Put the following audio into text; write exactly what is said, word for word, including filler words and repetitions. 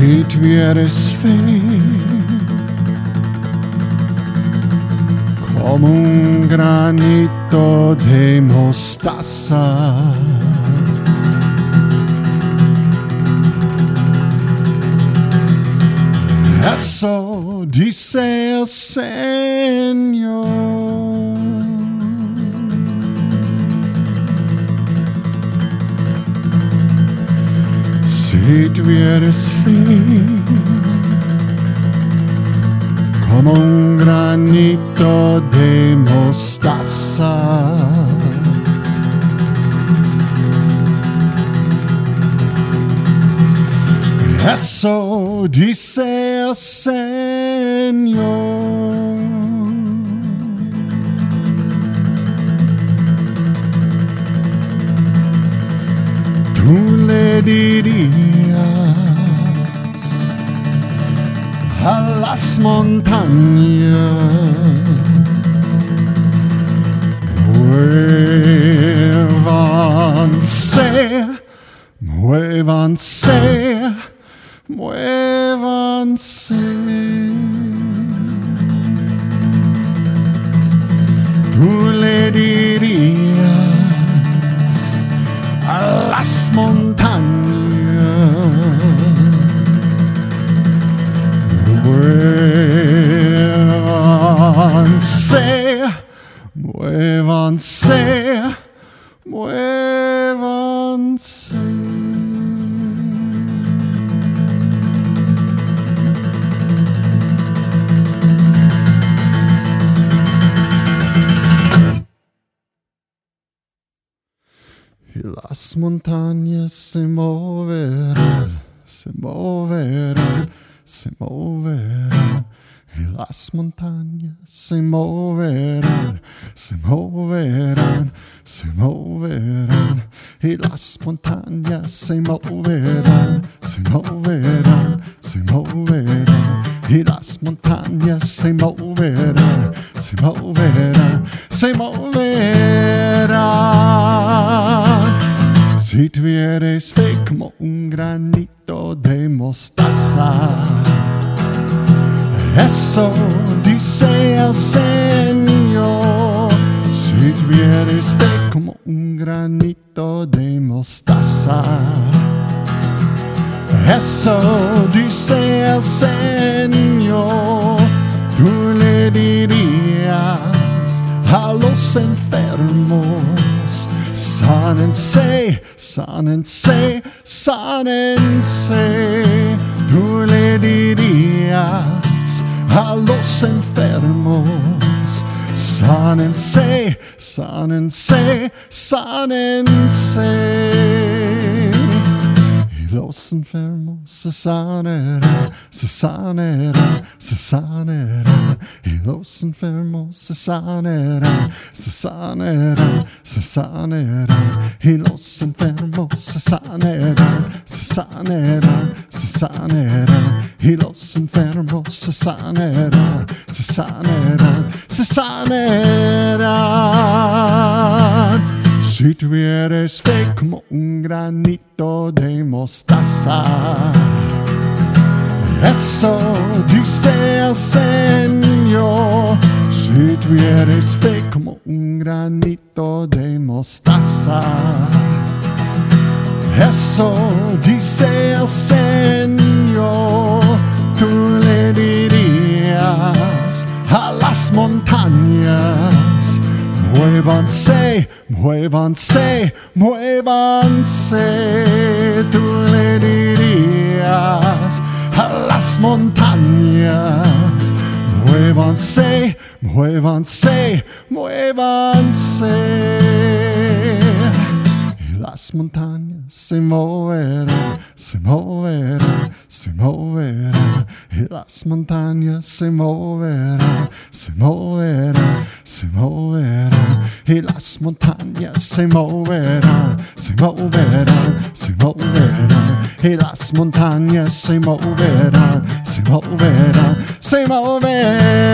Si tuvieras fe como un granito de mostaza, eso dice el Señor. Si tuvieras fe como un granito de mostaza, eso dice el Señor. Tú le dirías a las montañas: muévanse, muévanse, muévanse. Tú le dirías a las montañas: muévanse, muévanse, muévanse. Y las montañas se moverán, se moverán, se moverán. Y las montañas se moverán, se moverán, se moverán. Y las montañas se moverán, se moverán, se moverán. Y las montañas se moverán, se moverán, se moverán. Si tuvieras fe como un granito de mostaza, eso dice el Señor. Si tuvieras fe como un granito de mostaza, eso dice el Señor. Tú le dirías a los enfermos: sánense, sánense, sánense. Tú le dirías a los enfermos: sánense, sánense, sánense. Y los enfermos se sanarán, se sanarán, se sanarán. Y los enfermos se sanarán, se sanarán, se sanarán. Y los enfermos se sanarán, se sanarán, se sanarán. Y los enfermos se sanarán, se sanarán, se sanarán. Si tuvieras fe como un granito de mostaza, eso dice el Señor. Si tuvieras fe como un granito de mostaza, eso dice el Señor. Tú le dirías a las montañas: muévanse, muévanse, muévanse. Tú le dirías a las montañas: muévanse, muévanse, muévanse. Y las montañas se moverán, se moverán, se moverán. Y las montañas se moverán, se moverán, se moverán. Y las montañas se moverán, se moverán, se moverán. Y las montañas se moverán, se moverán, se moverán.